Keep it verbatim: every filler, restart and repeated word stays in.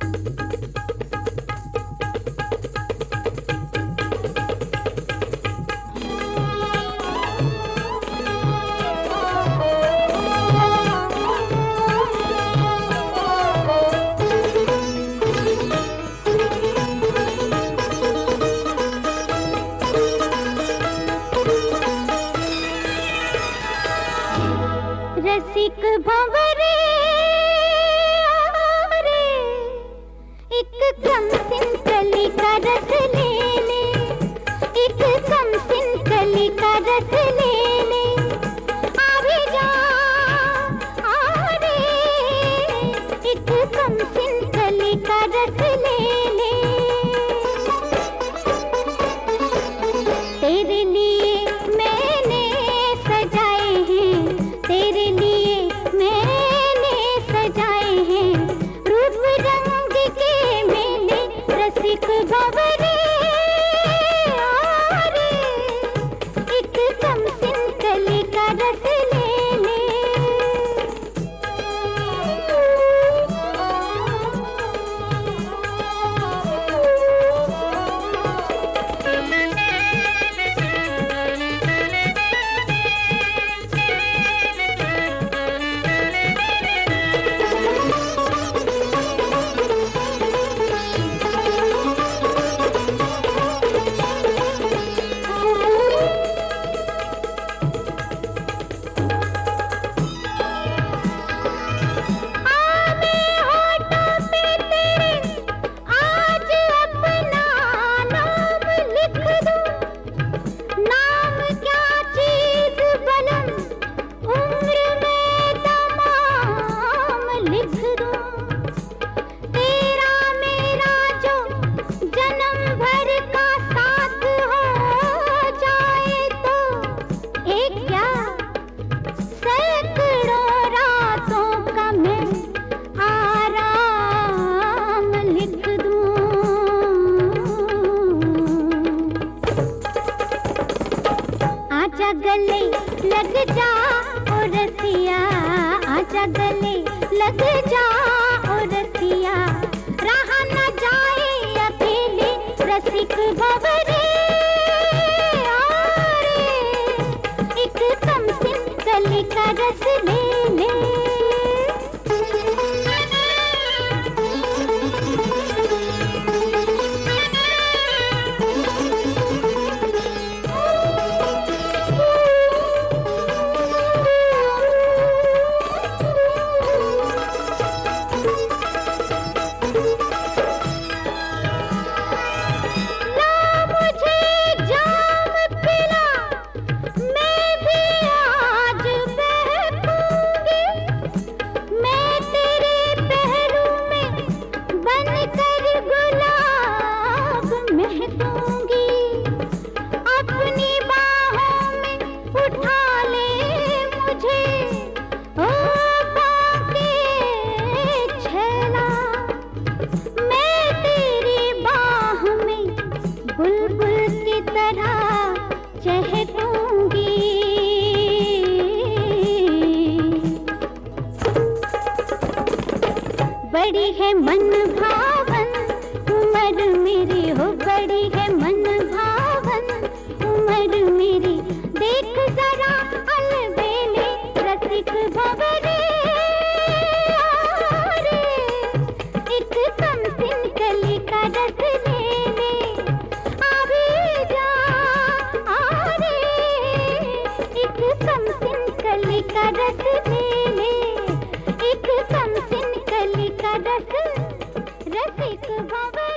रसिक भंवरे रे, एक कम सिन कली का रस ले ले, एक कम सिन कली का रस ले ले, आ भी जा आ रे, एक कम सिन कली का रस ले ले। तेरे लिए मैंने सजाए हैं, तेरे लिए मैंने सजाए हैं रूप रंग के मेले। रसिक भंवरे रे, एक कम सिन कली का रस ले ले। आजा गले लग जा ओ रसिया, आजा गले लग जा ओ रसिया, रहा न जाए अकेले। रसिक भंवरे रे, एक कम सिन कली का रस ले ले। बुलबुल की तरह चहकूंगी, बड़ी है मन भावन उम्र मेरी हो, बड़ी है मन भावन उम्र मेरी, देख जरा अलबेले। रसिक भंवरे रे, एक कम सिन कली का रस ले ले, आ भी जा आ रे, एक कम सिन कली का रस ले ले, एक कम सिन कली का रस। रसिक भंवरे।